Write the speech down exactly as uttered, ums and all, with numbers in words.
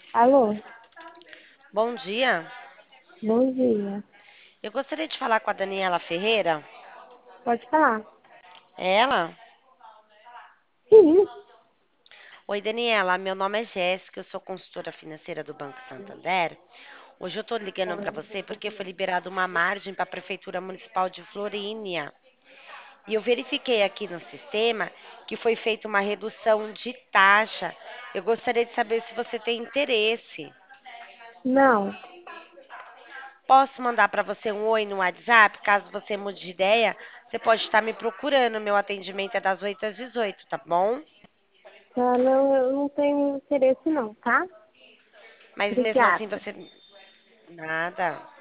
Alô, Bom dia. bom dia. Eu gostaria de falar com a Daniela Ferreira. Pode falar? É ela? Sim. Oi, Daniela. Meu nome é Jéssica. Eu sou consultora financeira do Banco Santander. Hoje eu estou ligando para você porque foi liberada uma margem para a Prefeitura Municipal de Florínea. E eu verifiquei aqui no sistema que foi feita uma redução de taxa. Eu gostaria de saber se você tem interesse. Não, Posso mandar para você um oi no WhatsApp? Caso você mude de ideia, você pode estar me procurando. Meu atendimento é das oito às dezoito, tá bom? tá, não, eu não tenho interesse não, tá? Mas mesmo assim Obrigada. você. Nada.